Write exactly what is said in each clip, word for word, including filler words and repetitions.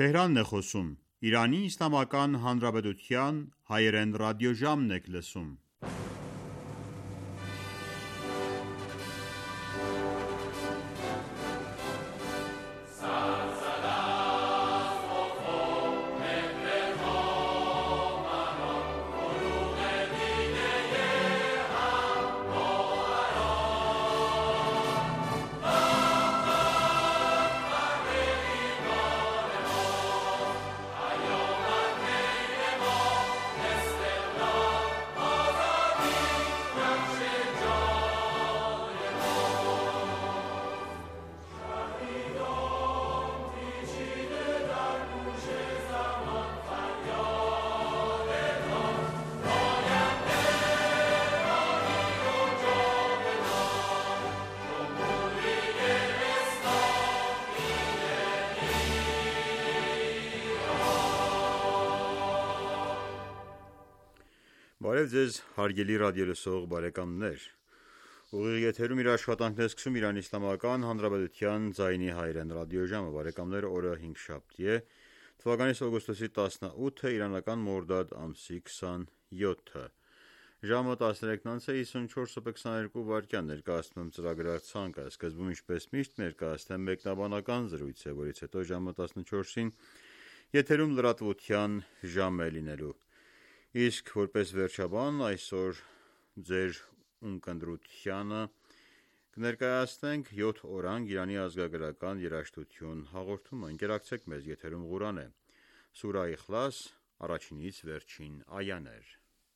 Բարև ձեզ հարգելի ռադիոլսող բարեկամներ, ուղիղ եթերում իր աշխատանքն է սկսում Իրանի Իսլամական Հանրապետության ձայնի հայրեն ռադիոժամը, բարեկամներ, օրը հինգշաբթի է, թվականից օգոստոսի տասնութը, իրանական մորդադ ամսի քսաներկուսը, ժամը տասներեքն անց է հիսունչորս րոպե քսաներկու վայրկյան, ներկայացնում ծրագրացանկը, սկզբում ինչպես միշտ ներկայացնեմ մեկնաբանական զրույց է, որից հետո ժամը տասնչորսին եթերում լրատվության ժամ է լինելու, իսկ որպես վերջաբան այսօր ձեր ունկնդրությանը կներկայացնենք յոթ օրանգ Իրանի ազգագրական երաժշտություն հաղորդումը, ընկերակցեք մեզ, եթերում Ղուրան է, Սուրա Իխլաս, առաջինից վերջին այաներ։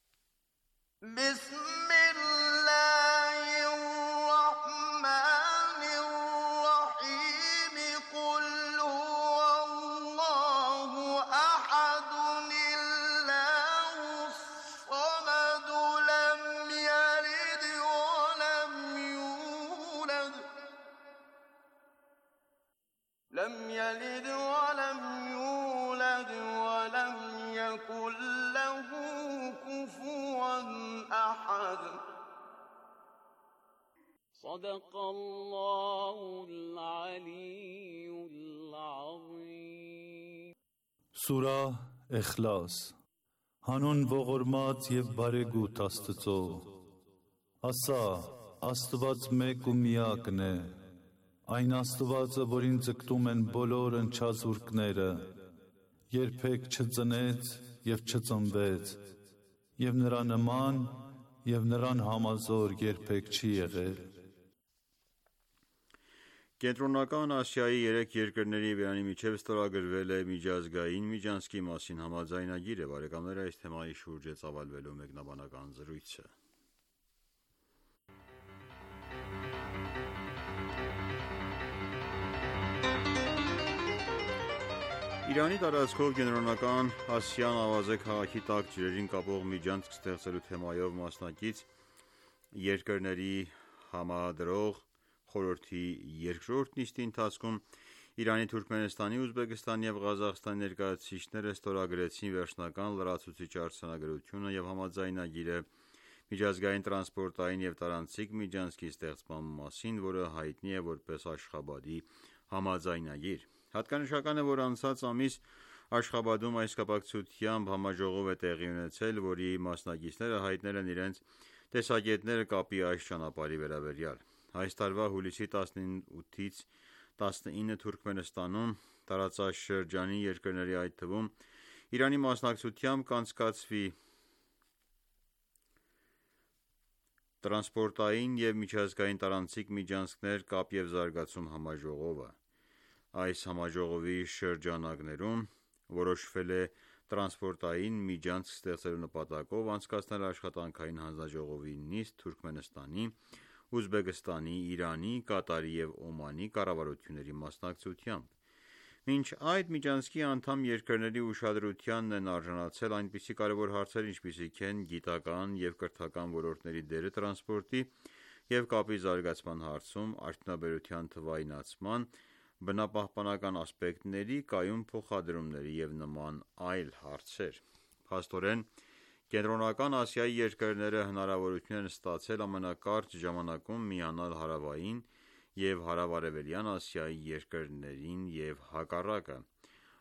لم يلد ولم يولد ولم يكن له كفوا أحد صدق الله العلي العظيم Սուրա Էխլաս Հանուն ողորմած և բարեգութ Աստծո Ասա, Աստված մեկ ու միակն է Այն Աստվածը, որին ձգտում են բոլոր ընչազուրկները, երբեք չծնեց և չծնվեց, և նրա նման և նրան համազոր երբեք չի եղել։ Կենտրոնական Ասիայի երեք երկրների և Իրանի միջև ստորագրվել է միջազգային միջանցքի մասին համաձայնագիրը, բարեկամներ, այս թեմայի շուրջ է ծավալվելու մեկնաբանական զրույցը։ Իրանի տարածքով Կենտրոնական Ասիան ավազե քաղաքի տակ ջրերին կապող միջանցք ստեղծելու թեմայով մասնակից երկրների համադրող խորհրդի երկրորդ նիստի ընթացքում Իրանի, Թուրքմենստանի, Ուզբեկստանի և Ղազախստանի ներկայացուցիչները ստորագրեցին վերջնական լրացուցիչ արձանագրությունը և համաձայնագիրը միջազգային տրանսպորտային և տարանցիկ միջանցքի ստեղծման մասին, որը հայտնի է որպես Աշխաբադի համաձայնագիր։ Հատկանշական է, որ անցած ամիս Աշխաբադում այս կապակցությամբ համաժողով է տեղի ունեցել, որի մասնակիցները հայտնել են իրենց տեսակետները կապի այս ճանապարհի վերաբերյալ։ Այս տարվա հուլիսի տասնութից տասնինը Թուրքմենստանում տարածաշրջանի երկրների, այդ թվում Իրանի մասնակցությամբ կանցկացվի տրանսպորտային և միջազգային տարանցիկ միջանցքներ կապ և զարգացում համաժողովը։ Այս համաժողովի շրջանակներում որոշվել է տրանսպորտային միջանցք ստեղծելու նպատակով անցկացնել աշխատանքային հանձնաժողովի նիստ Թուրքմենստանի, Ուզբեկստանի, Իրանի, Կատարի և Օմանի կառավարությունների մասնակցությամբ։ Մինչ այդ միջանցքի անդամ երկրների ուշադրությանն են արժանացել այնպիսի կարևոր հարցեր, ինչպիսիք են գիտական և կրթական ոլորտների դերը տրանսպորտի և կապի զարգացման հարցում, արդյունաբերության թվայնացման, բնապահպանական ասպեկտների, կայուն փոխադրումների և նման այլ հարցեր։ Փաստորեն, Կենտրոնական Ասիայի երկրները հնարավորություն են ստացել ամենակարճ ժամանակում միանալ Հարավային և Հարավ-Արևելյան Ասիայի երկրներին և հակառակը։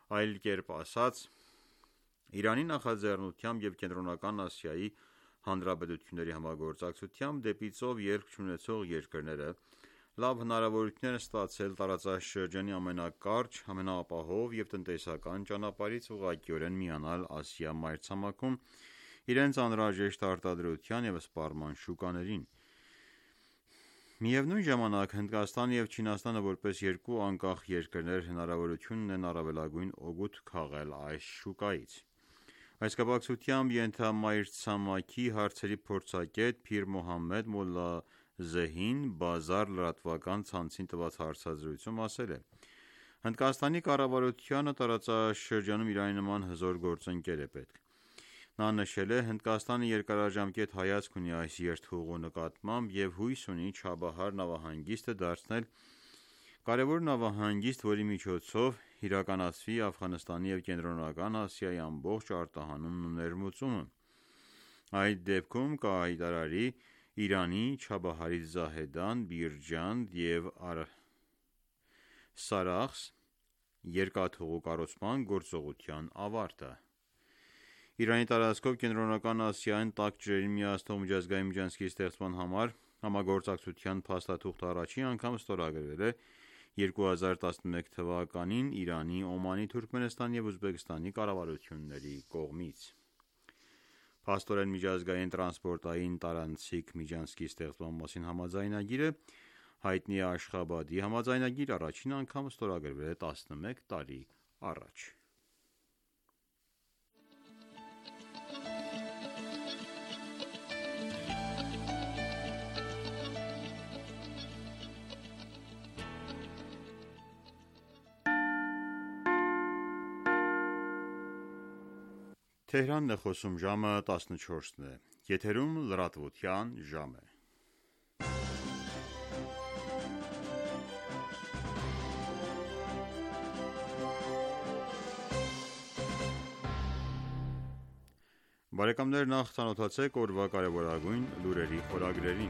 Այլ կերպ ասած, Իրանի նախաձեռնությամբ և Կենտրոնական Ասիայի Հանրապետությունների համագործակցությամբ դեպի ծով ելք չունեցող երկրները լավ հնարավորություն են ստացել տարածաշրջանի ամենակարճ, ամենաապահով և տնտեսական ճանապարհից ուղղակիորեն միանալ Ասիա մայրցամաքում իրենց անհրաժեշտ արտադրության և սպառման շուկաներին: Միևնույն ժամանակ, Հնդկաստանը և Չինաստանը որպես երկու անկախ երկրներ հնարավորություն ունեն առավելագույն օգուտ քաղել այս շուկայից: Այս կապակցությամբ ենթամայրցամաքի հարցերի փորձագետ Փիր Մոհամմեդ Մոլլազեհին Բազար լրատվական ցանցին տված հարցազրույցում ասել է. «Հնդկաստանի կառավարությանը տարածաշրջանում Իրանի նման հզոր գործընկեր է պետք»: Նա նշել է. «Հնդկաստանը երկարաժամկետ հայացք ունի այս երթուղու նկատմամբ և հույս ունի Չաբահար նավահանգիստը դարձնել կարևոր նավահանգիստ, որի միջոցով իրականացվի Աֆղանստանի և Կենտրոնական Ասիայի ամբողջ արտահանումն ու ներմուծումը: Այդ դեպքում կհայտարարի Իրանի, Չաբահարից Զահեդան, Բիրջանդ և Սարախս երկաթուղու կառուցման գործողության ավարտը»: Իրանի տարածքով Կենտրոնական Ասիային տաք ջրերին միացնող միջազգային միջանցքի ստեղծման համար համագործակցության փաստաթուղթը առաջին անգամ ստորագրվել է երկու հազար տասնմեկ թվականին Իրանի, Օմանի, Թուրքմենստանի և Ուզբեկստանի կառավարությունների կողմից: Փաստորեն, միջազգային տրանսպորտային տարանցիկ միջանցքի ստեղծման մասին համաձայնագիրը, հայտնի է Աշխաբադի համաձայնագիր, առաջին անգամ ստորագրվել է տասնմեկ տարի առաջ: Բարեկամներ, նախ ծանոթացեք օրվա կարևորագույն լուրերի խորագրերին: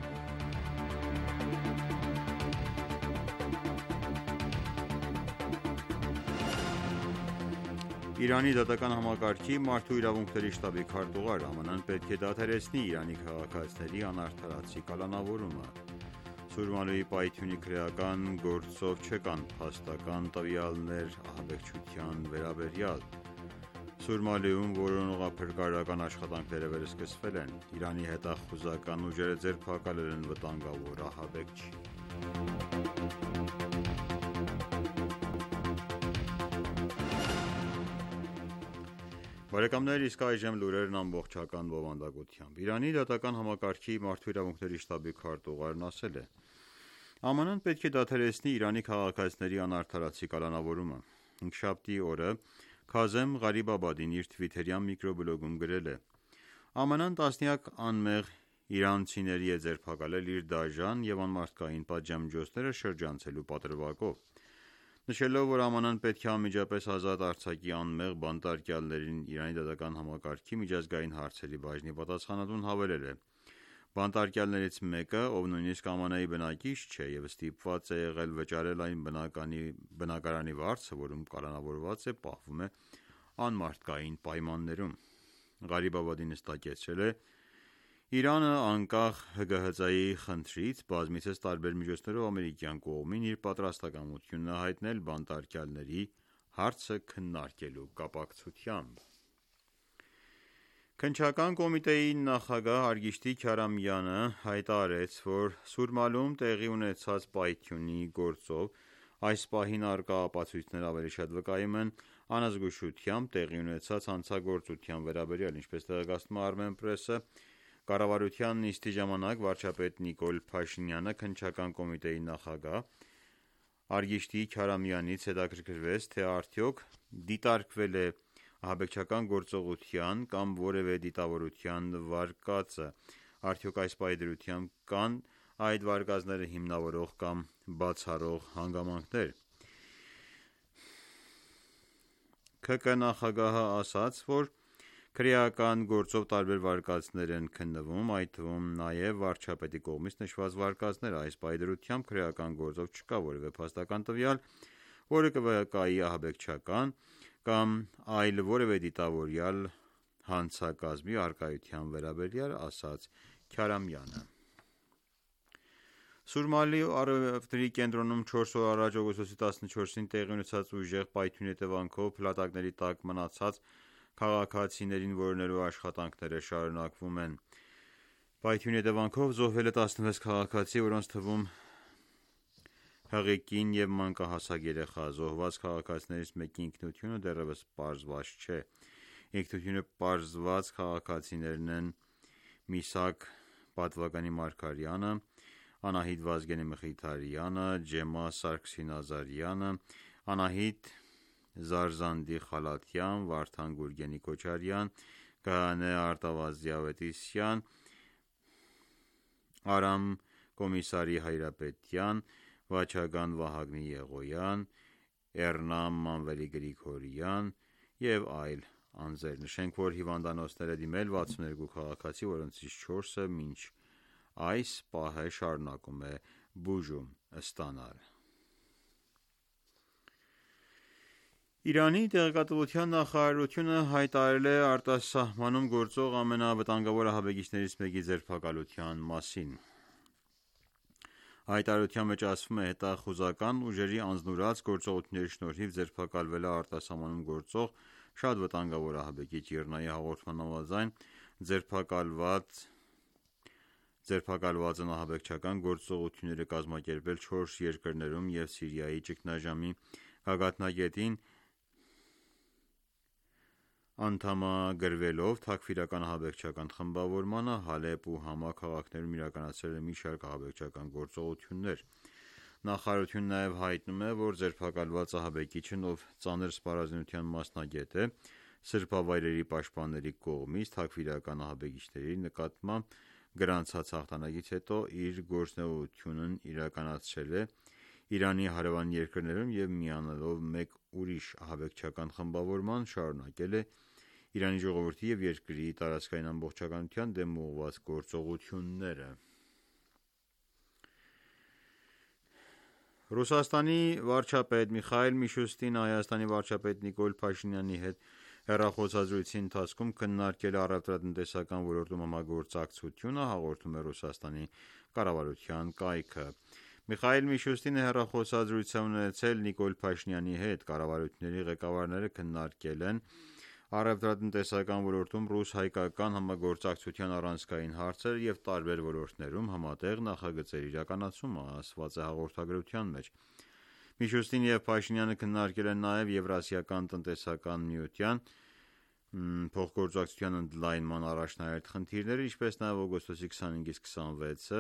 Իրանի դատական համակարգի մարդու իրավունքների շտաբի քարտուղար, ԱՄՆ-ն պետք է դադարեցնի Իրանի քաղաքացիների անարդարացի կալանավորումը: Սուրմալուի պայթյունի քրեական գործով չկան փաստական տվյալներ ահաբեկչության վերաբերյալ: Սուրմալիում որոնողափրկարարական աշխատանքները վերսկսվել են: Իրանի հետախուզական ուժերը ձերբակալել են վտանգավոր ահաբեկչի: Իսկ այժմ լուրերն ամբողջական բովանդակությամբ: Իրանի դատական համակարգի մարդու իրավունքների շտաբի քարտուղարն ասել է. «ԱՄՆ-ն պետք է դադարեցնի Իրանի քաղաքացիների անարդարացի կալանավորումը»: Հինգշաբթի օրը Քազեմ Ղարիբաբադին իր թվիթերյան միկրոբլոգում գրել է. «ԱՄՆ-ն տասնյակ անմեղ իրանցիների է ձերբակալել իր դաժան և անմարդկային պատժամիջոցները շրջանցելու պատրվակով»: Նշելով, որ ԱՄՆ-ն պետք է անմիջապես ազատ արձակի անմեղ բանտարկյալներին, Իրանի դատական համակարգի միջազգային հարցերի բաժնի պատասխանատուն հավելել է. «Բանտարկյալներից մեկը, ով նույնիսկ ԱՄՆ-ի բնակիչ չէ և ստիպված է եղել վճարել այն բնակարանի վարձը, որում կալանավորված է, պահվում է անմարդկային պայմաններում»: Ղարիբաբադին հստակեցրել է. «Իրանը, անկախ ՀԳՀԾ-ի խնդրից, բազմիցս տարբեր միջոցներով ամերիկյան կողմին իր պատրաստակամությունն է հայտնել բանտարկյալների հարցը քննարկելու կապակցությամբ»: Քննչական կոմիտեի նախագահ Արգիշտի Քարամյանը հայտարարեց, որ Սուրմալում տեղի ունեցած պայթյունի գործով այս պահին առկա ապացույցները ավելի շատ վկայում են անզգուշությամբ տեղի ունեցած հանցագործության վերաբերյալ: Ինչպես տեղեկացնում է Armenpress-ը, կառավարության նիստի ժամանակ վարչապետ Նիկոլ Փաշինյանը քննչական կոմիտեի նախագահ Արգիշտի Քարամյանից հետաքրքրվեց, թե արդյոք դիտարկվել է ահաբեկչական գործողության կամ որևէ դիտավորության վարկածը, արդյոք այս պահի դրությամբ կան այդ վարկածները հիմնավորող կամ բացառող հանգամանքներ: ՔԿ նախագահը ասաց, որ քրեական գործով տարբեր վարկածներ են քննվում, այդ թվում նաև վարչապետի կողմից նշված վարկածները: Այս պահի դրությամբ քրեական գործով չկա որևէ փաստական տվյալ, որը կվկայի ահաբեկչական կամ այլ որևէ դիտավորյալ հանցակազմի առկայության վերաբերյալ, ասաց Քարամյանը։ Սուրմալի առևտրի կենտրոնում չորս օր առաջ օգոստոսի տասնչորսին տեղի ունեցած ուժեղ պայթյունի հետևանքով փլատակների տակ մնացած քաղաքացիներին որոնելու աշխատանքները շարունակվում են։ Պայթյունի հետևանքով զոհվել է տասնվեց քաղաքացի, որոնց թվում հղիկին և մանկահասակ երեխա։ Զոհված քաղաքացիներից մեկի ինքնությունը դեռևս պարզված չէ։ Ինքնությունը պարզված քաղաքացիներն են Միսակ Պատվականի Մարգարյանը, Անահիտ Վազգենի Մխիթարյանը, Ջեմա Սարգսի Նազարյանը, Անահիտ Զարզանդի Խալաթյան, Վարդան Գուրգենի Քոչարյան, Գայանե Արտավազդի Ավետիսյան, Արամ Կոմիսարի Հայրապետյան, Վաչագան Վահագնի Եղոյան, Էռնամ Մանվելի Գրիգորյան և այլ անձեր։ Նշենք, որ հիվանդանոցներ է դիմել վաթսունութ երկու քաղաքացի, որոնցից չորսը մինչ այս պահը շարունակում է բուժում ստանալ։ Իրանի տեղեկատվության նախարարությունը հայտարարել է արտասահմանում գործող ամենավտանգավոր ահաբեկիչներից մեկի ձերբակալության մասին։ Հայտարարության մեջ ասվում է, հետախուզական ուժերի անձնուրաց գործողությունների շնորհիվ ձերբակալվել է արտասահմանում գործող շատ վտանգավոր ահաբեկիչ։ ԻՌՆԱ-ի հաղորդման համաձայն ձերբակալված ձերբակալված են ահաբեկչական գործողությունները կազմակերպել չորս երկրներում և Սիրիայի ճգնաժամի գագաթնակետին անդամագրվելով Թաքֆիրական ահաբեկչական խմբավորմանը, Հալեբ ու Համա քաղաքներում իրականացրել է մի շարք ահաբեկչական գործողություններ։ Նախարարությունն նաև հայտնում է, որ ձերբակալված ահաբեկիչն, ով ծանր սպառազինության մասնագետ է, սրբավայրերի պաշտպանների կողմից թաքֆիրական ահաբեկիչների նկատմամբ գրանցած հաղթանակից հետո իր գործունեությունն իրականացրել է Իրանի հարևան երկրներում և միանալով մեկ ուրիշ ահաբեկչական խմբավորման, շարունակել է Իրանի ժողովրդի և երկրի տարածքային ամբողջականության դեմ ուղղված գործողությունները։ Ռուսաստանի վարչապետ Միխայիլ Միշուստինը Հայաստանի վարչապետ Նիկոլ Փաշինյանի հետ հեռախոսազրույցի ընթացքում քննարկել է առևտրատնտեսական ոլորտում համագործակցությունը, հաղորդում է Ռուսաստանի կառավարության կայքը։ Միխայիլ Միշուստինը հեռախոսազրույց է ունեցել Նիկոլ Փաշինյանի հետ։ Կառավարությունների ղեկավարները քննարկել են առևտրատնտեսական ոլորտում ռուս-հայկական համագործակցության առանցքային հարցեր և տարբեր ոլորտներում համատեղ նախագծերի իրականացումը, ասված է հաղորդագրության մեջ։ Միշուստինը և Փաշինյանը քննարկել են նաև Եվրասիական տնտեսական միության փոխգործակցության ընդլայնման առաջնահերթ խնդիրները, ինչպես նաև օգոստոսի քսանհինգից քսանվեցը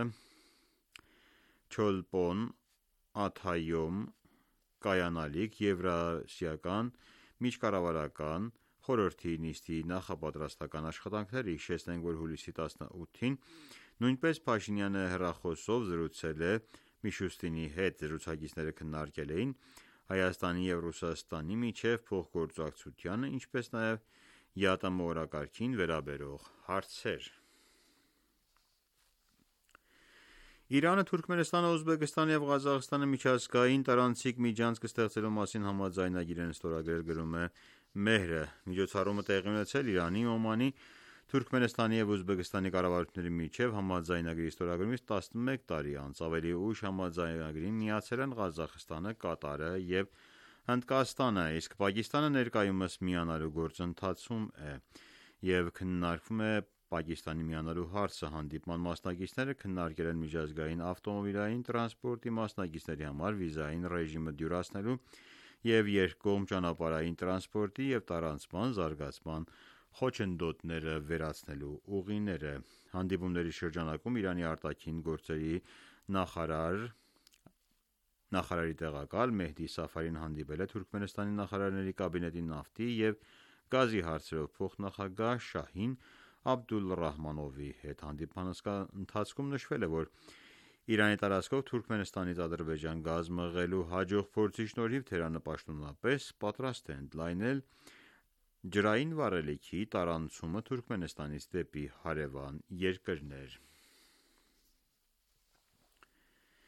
Չոլպոն Աթայում կայանալիք Եվրասիական միջկառավարական խորհրդի նիստի նախապատրաստական աշխատանքները։ Հիշեցնենք, որ հուլիսի տասնութին նույնպես Փաշինյանը հեռախոսով զրուցել է Միշուստինի հետ։ Զրուցակիցները քննարկել էին Հայաստանի և Ռուսաստանի միջև փոխգործակցությանը, ինչպես նաև ԵԱՏՄ օրակարգին վերաբերող հարցեր։ Իրանը, Թուրքմենստանը, Ուզբեկստանը և Ղազախստանը միջազգային տարանցիկ միջանցք ստեղծելու մասին համաձայնագիր են ստորագրել, գրում է Մեհրը։ Միջոցառումը տեղի ունեցել Իրանի, Օմանի, Թուրքմենստանի և Ուզբեկստանի կառավարությունների միջև համաձայնագրի ստորագրումից տասնմեկ տարի անց։ Ավելի ուշ համաձայնագրին միացել են Ղազախստանը, Կատարը և Հնդկաստանը, իսկ Պակիստանը ներկայումս միանալու գործընթացում է և քննարկվում է Պակիստանի միանալու հարցը։ Հանդիպման մասնակիցները քննարկել են միջազգային ավտոմոբիլային տրանսպորտի մասնակիցների համար վիզային ռեժիմը դյուրացնելու և երկկողմ ճանապարհային տրանսպորտի և տարանցման զարգացման խոչընդոտները վերացնելու ուղիները։ Հանդիպումների շրջանակում Իրանի արտաքին գործերի նախարար նախարարի տեղակալ Մեհդի Սաֆարին հանդիպել է Թուրքմենստանի նախարարների կաբինետի նավթի և գազի հարցերով փոխնախագահ Շահին Աբդուլռահմանովի հետ։ Հանդիպման ընթացքում նշվել է, որ Իրանի տարածքով Թուրքմենստանից Ադրբեջան գազ մղելու հաջող փորձի շնորհիվ Թեհրանը պաշտոնապես պատրաստ է ընդլայնել ջրային վառելիքի տարանցումը Թուրքմենստանից դեպի հարևան երկրներ։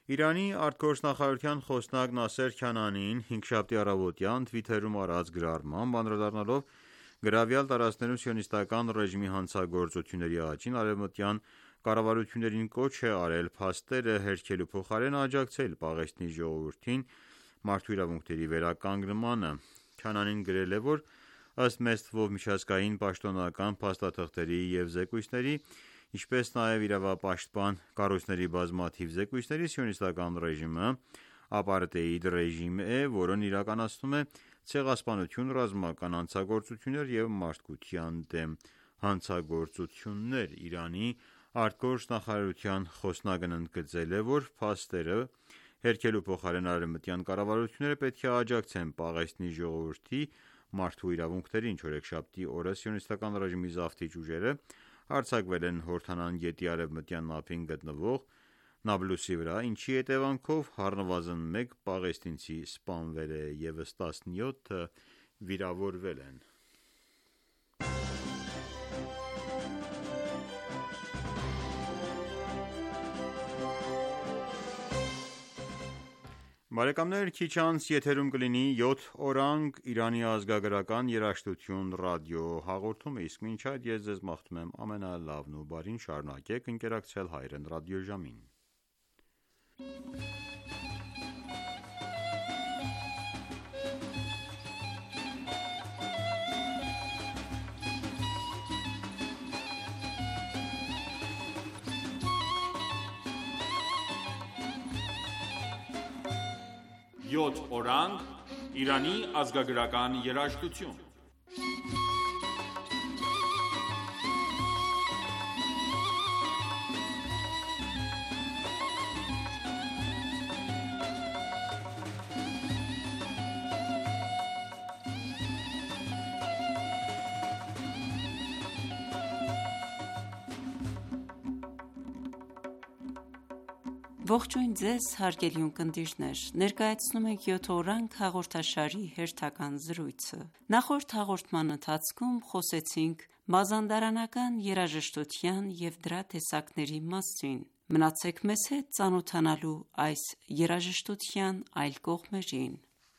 Իրանի արտգործնախարարության խոսնակ Նասեր Քանանին հինգշաբթի առավոտյան Twitter-ում արած գրառմամբ անդրադառնալով գրավյալ տարածքներում սիոնիստական ռեժիմի հանցագործությունների աճին, արևմտյան կառավարություններին կոչ է արել փաստերը հերքելու փոխարեն աջակցել Պաղեստինի ժողովրդին մարդու իրավունքների վերականգնմանը։ Քանանին գրել է, որ ըստ մեծ թվով միջազգային պաշտոնական փաստաթղթերի և զեկույցների, ինչպես նաև իրավապաշտպան կառույցների բազմաթիվ զեկույցների, սիոնիստական ռեժիմը ապարտեիդ ռեժիմ է, որն իրականացնում է ցեղասպանություն, ռազմական հանցագործություններ և մարդկության դեմ հանցագործություններ։ Իրանի արտգործնախարարության խոսնակն ընդգծել է, որ փաստերը հերքելու փոխարեն արևմտյան կառավարությունները պետք է աջակցեն Պաղեստինի ժողովրդի մարդու իրավունքներին։ Չորեքշաբթի օրը սիոնիստական ռեժիմի զավթիչ ուժերը հարձակվել են Հորդանան գետի արևմտյան ափին գտնվող Նաբլուսի վրա, ինչի հետևանքով առնվազն մեկ պաղեստինցի սպանվել է, ևս տասնյոթը վիրավորվել են։ Բարեկամներ, քիչ անց եթերում կլինի յոթ օրանգ Իրանի ազգագրական երաժշտություն ռադիո հաղորդումը, իսկ մինչ այդ ես ձեզ մաղթում եմ ամենալավն ու բարին, շարունակեք ընկերակցել Հայրեն ռադիոժամին։ յոթ օրանգ Իրանի ազգագրական երաժշտություն։ Ողջույն ձեզ, հարգելի ունկնդիրներ, ներկայացնում ենք յոթ օրանգ հաղորդաշարի հերթական զրույցը։ Նախորդ հաղորդման ընթացքում խոսեցինք մազանդարանական երաժշտության և դրա տեսակների մասին։ Մնացեք մեզ հետ ծանոթանալու այս երաժշտության այլ կողմերին։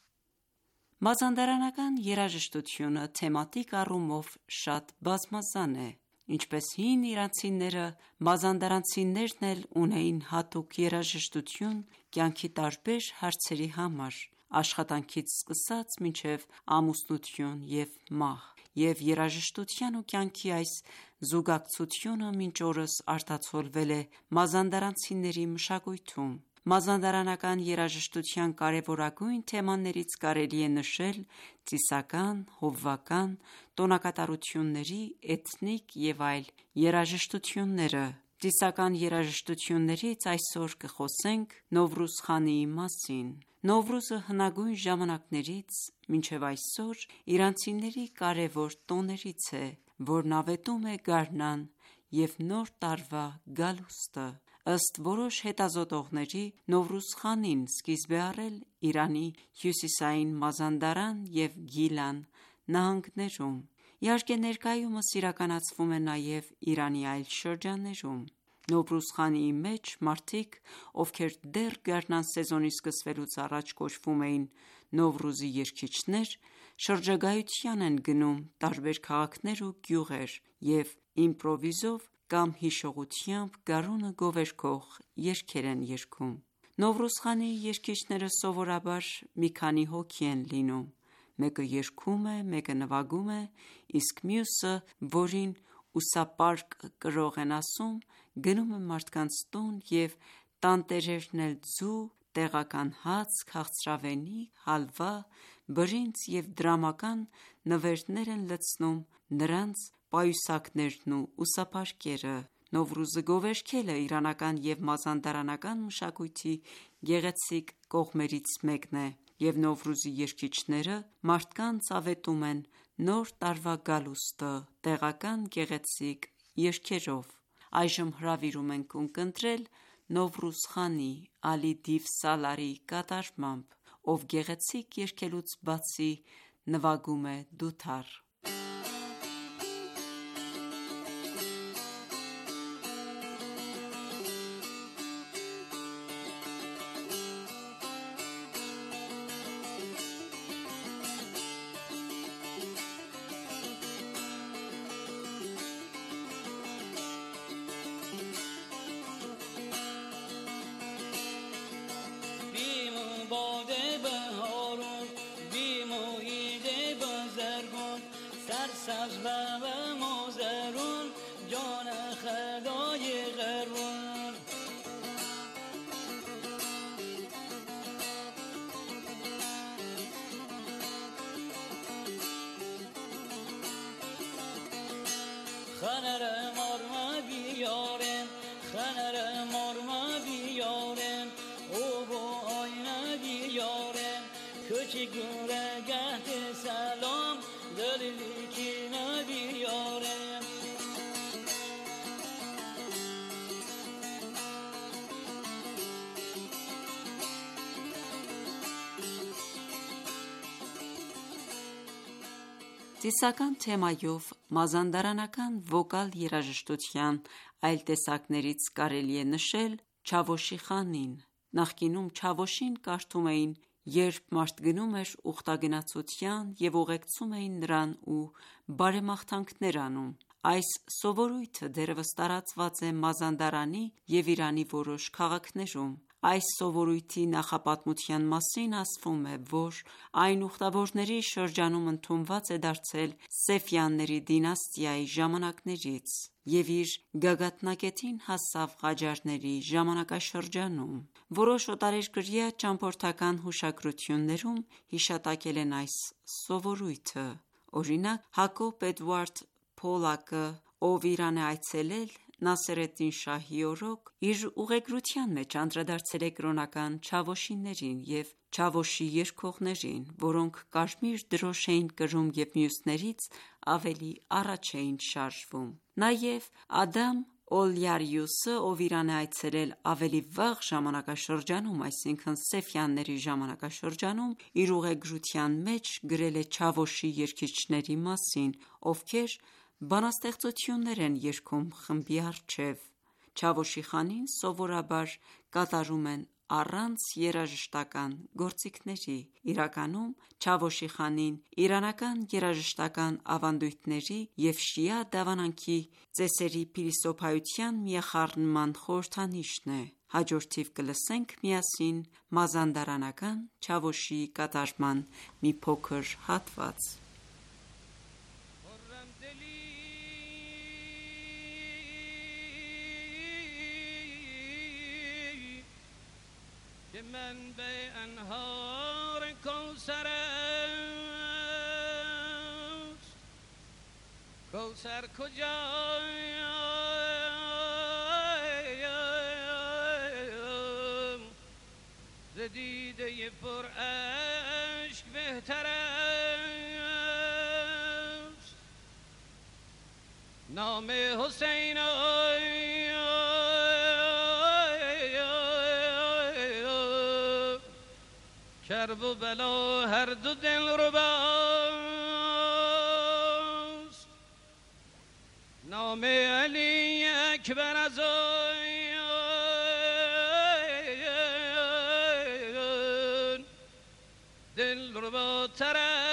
Մազանդարանական երաժշտությունը թեմատիկ առումով շատ բազմազան է։ Ինչպես հին իրանցիները, մազանդարանցիներն էլ ունեին հատուկ երաժշտություն կյանքի տարբեր հարցերի համար, աշխատանքից սկսած մինչև ամուսնություն և մահ, և երաժշտության ու կյանքի այս զուգակցությունը մինչ օրս արտացոլվել է մազանդարանցիների մշակույթում։ Մազանդարանական երաժշտության կարևորագույն թեմաներից կարելի է նշել ծիսական, հովվական, տոնակատարությունների, էթնիկ և այլ երաժշտությունները։ Ծիսական երաժշտություններից այսօր կխոսենք Նովրուզ խանիի մասին։ Նովրուզը հնագույն ժամանակներից մինչև այսօր իրանցիների կարևոր տոներից է, որն ավետում է գարնան և նոր տարվա գալուստը։ Ըստ որոշ հետազոտողների, Նովրուզ խանին սկիզբ է առել Իրանի հյուսիսային Մազանդարան և Գիլան նահանգներում։ Իհարկե, ներկայումս իրականացվում է նաև Իրանի այլ շրջաններում։ Նովրուզ խանիի մեջ մարդիկ, ովքեր դեռ գարնան սեզոնի սկսվելուց առաջ կոչվում էին Նովրուզի երգիչներ, շրջագայության են գնում տարբեր քաղաքներ ու գյուղեր և իմպրովիզով կամ հիշողությամբ գարունը գովերգող երգեր են երգում։ Նովրուզ խանիի երգիչները սովորաբար մի քանի հոգի են լինում։ Մեկը երգում է, մեկը նվագում է, իսկ մյուսը, որին ուսապարկ կրող են ասում, գնում է մարդկանց տուն և տանտերերն էլ ձու, տեղական հաց, քաղցրավենիք, հալվա, բրինձ և դրամական նվերներ են լցնում նրանց պայուսակներն ու ուսապարկերը։ Նովրուզը գովերգելը իրանական և մազանդարանական մշակույթի գեղեցիկ կողմերից մեկն է, և Նովրուզի երգիչները մարդկանց ավետում են նոր տարվա գալուստը տեղական գեղեցիկ երգերով։ Այժմ հրավիրում ենք ունկնդրել Նովրուզ խանի Ալի Դիվ Սալարի կատարմամբ, ով գեղեցիկ երգելուց բացի նվագում է դութար։ سرسبز و مازرون جان خدای غرون خنر مرما بیارن خنر مرما بیارن او با آینه بیارن کچی گره گهت سلام دلی کی نبیارن Ծիսական թեմայով մազանդարանական վոկալ երաժշտության այլ տեսակներից կարելի է նշել Չավոշի խանին։ Նախկինում Չավոշին կարդում էին, երբ մարդ գնում էր ուխտագնացության և ուղեկցում էին նրան ու բարեմաղթանքներ անում։ Այս սովորույթը դեռևս տարածված է Մազանդարանի և Իրանի որոշ քաղաքներում։ Այս սովորույթի նախապատմության մասին ասվում է, որ այն ուխտավորների շրջանում ընդունված է դարձել Սեֆյանների դինաստիայի ժամանակներից և իր գագաթնակետին հասավ Ղաջարների ժամանակաշրջանում։ Որոշ օտարերկրյա ճամփորդական հուշագրություններում հիշատակել են այս սովորույթը։ Օրինակ, Հակոբ Էդուարդ Փոլակը, ով Իրան է այցելել Նասերեդդին շահի օրոք, իր ուղեգրության մեջ անդրադարձել է կրոնական չավոշիներին և չավոշի երգողներին, որոնք կարմիր դրոշ էին կրում և մյուսներից ավելի առաջ էին շարժվում։ Նաև Ադամ Օլյարիուսը, ով Իրան է այցելել ավելի վաղ ժամանակաշրջանում, այսինքն Սեֆյանների ժամանակաշրջանում, իր ուղեգրության մեջ գրել է չավոշի երգիչների մասին, ովքեր բանաստեղծություններ են երգում խմբի առջև։ Չավոշի խանին սովորաբար կատարում են առանց երաժշտական գործիքների։ Իրականում Չավոշի խանին իրանական երաժշտական ավանդույթների և շիա դավանանքի ծեսերի փիլիսոփայության միախառնման խորհրդանիշն է։ Հաջորդիվ կլսենք միասին մազանդարանական Չավոշի կատարման մի փոքր հատված։ منبع انهار کوثر است کوثر کجایم ز دیده پر اشک بهتر است نام حسین کرب و بلا هر دو دل رباست نام علی اکبر از آن دل رباتر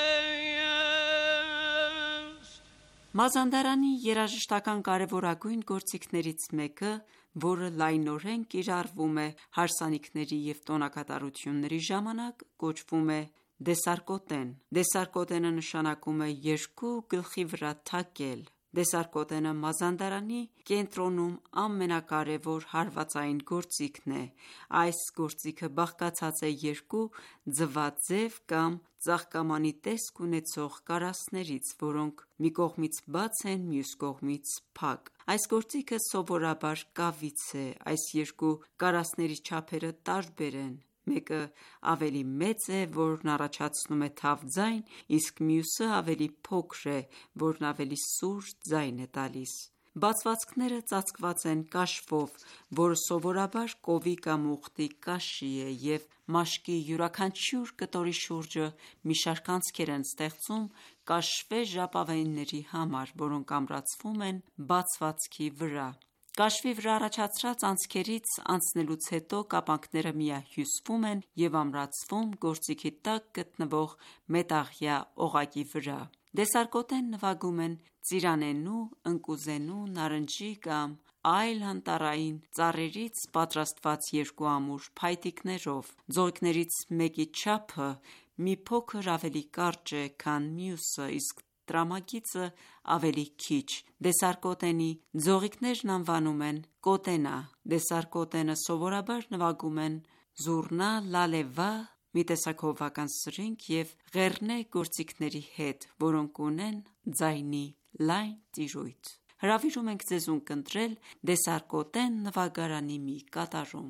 است։ Մազանդարանի երաժշտական կարևորագույն գործիքներից մեկը, որը լայնորեն կիրառվում է հարսանիքների և տոնակատարությունների ժամանակ, կոչվում է դեսարկոտեն։ Դեսարկոտենը նշանակում է երկու գլխի վրա թակել։ Դեսարկոտենը Մազանդարանի կենտրոնում ամենակարևոր հարվածային գործիքն է։ Այս գործիքը բաղկացած է երկու ձվաձև կամ ծաղկամանի տեսք ունեցող կարասներից, որոնք մի կողմից բաց են, մյուս կողմից փակ։ Այս գործիքը սովորաբար կավից է։ Այս երկու կարասների չափերը տարբեր են։ Մեկը ավելի մեծ է, որն առաջացնում է թավ ձայն, իսկ մյուսը ավելի փոքր է, որն ավելի սուր ձայն է տալիս։ Բացվածքները ծածկված են կաշվով, որը սովորաբար կովի կամ ուղտի կաշի է, և մաշկի յուրաքանչյուր կտորի շուրջը մի շարք անցքեր են ստեղծում կաշվե ժապավենների համար, որոնք ամրացվում են բացվածքի վրա։ Կաշվի վրա առաջացրած անցքերից անցնելուց հետո կապանքները միահյուսվում են և ամրացվում գործիքի տակ գտնվող մետաղյա օղակի վրա։ Դեսարկոտեն նվագում են ծիրանենու, ընկուզենու, նարնջի կամ այլ անտառային ծառերից պատրաստված երկու ամուր փայտիկներով։ Ձողիկներից մեկի չափը մի փոքր ավելի կարճ է, քան մյուսը, իսկ տրամագիծը ավելի քիչ։ Դեսարկոտենի ձողիկներն անվանում են կոտենա։ Դեսարկոտենը սովորաբար նվագում են զուռնա, լալեվա, մի տեսակ հովվական սրինգ և ղեռնե գործիքների հետ, որոնք ունեն ձայնի լայն տիրույթ։ Հրավիրում ենք ձեզ ունկնդրել Դեսարկոտեն նվագարանի մի կատարում։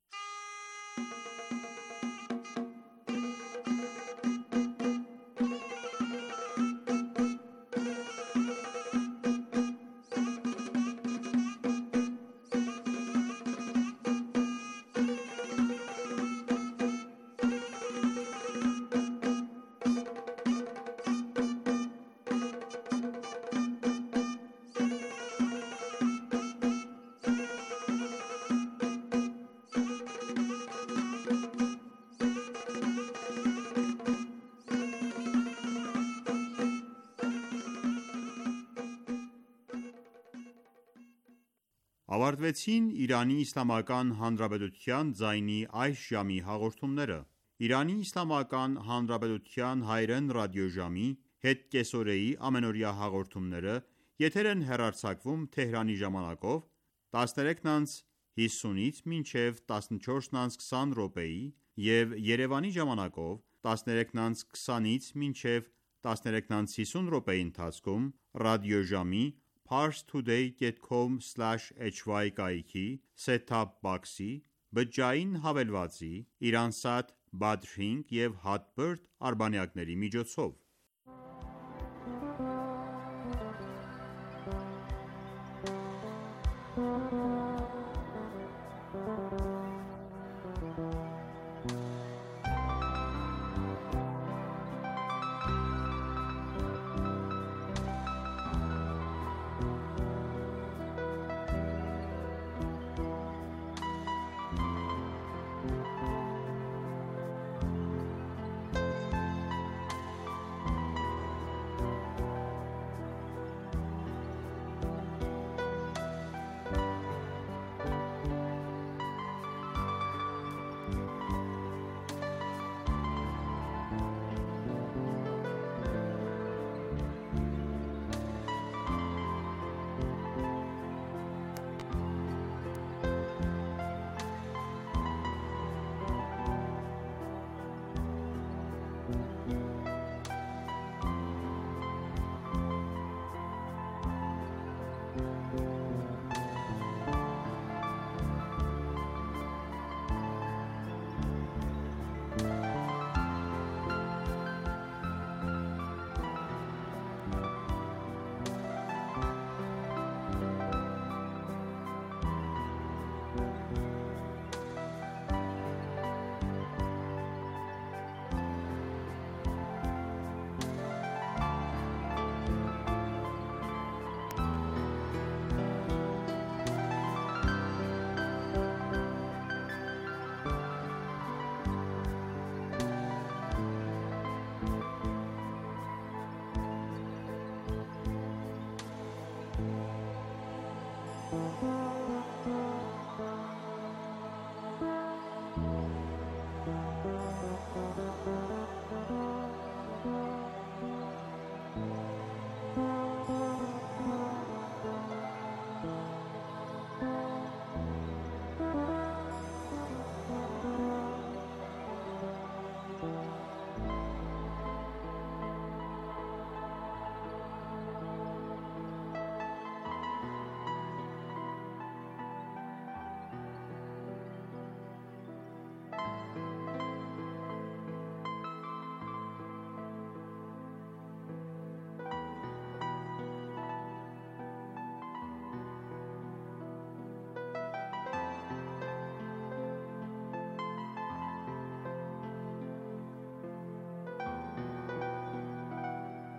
Ավարտվեցին Իրանի Իսլամական Հանրապետության ձայնի այս ժամի հաղորդումները։ Իրանի Իսլամական Հանրապետության հայրեն ռադիոժամի հետկեսօրեի ամենօրյա հաղորդումները եթեր են հեռարձակվում Թեհրանի ժամանակով տասներեքն անց հիսունից մինչև տասնչորսն անց քսան րոպեի և Երևանի ժամանակով տասներեքն անց քսանից մինչև տասներեքն անց հիսուն րոպեի ընթացքում ռադիոժամի parstoday dot com slash h y կայքի set-top box-ի, բջջային հավելվածի, Iransat Badrink և Hotbird արբանյակների միջոցով։